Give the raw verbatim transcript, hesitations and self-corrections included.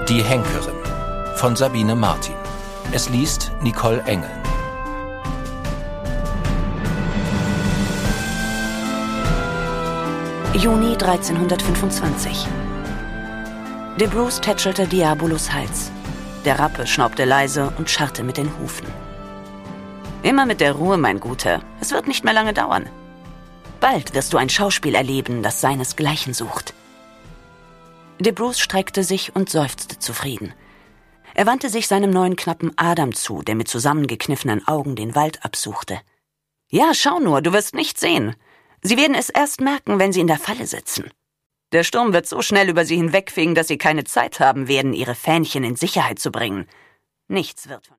Die Henkerin von Sabine Martin. Es liest Nicole Engel. Juni dreizehnhundertfünfundzwanzig. De Bruce tätschelte Diabolos Hals. Der Rappe schnaubte leise und scharrte mit den Hufen. »Immer mit der Ruhe, mein Guter. Es wird nicht mehr lange dauern. Bald wirst du ein Schauspiel erleben, das seinesgleichen sucht.« De Bruce streckte sich und seufzte zufrieden. Er wandte sich seinem neuen Knappen Adam zu, der mit zusammengekniffenen Augen den Wald absuchte. »Ja, schau nur, du wirst nichts sehen. Sie werden es erst merken, wenn sie in der Falle sitzen. Der Sturm wird so schnell über sie hinwegfegen, dass sie keine Zeit haben werden, ihre Fähnchen in Sicherheit zu bringen. Nichts wird von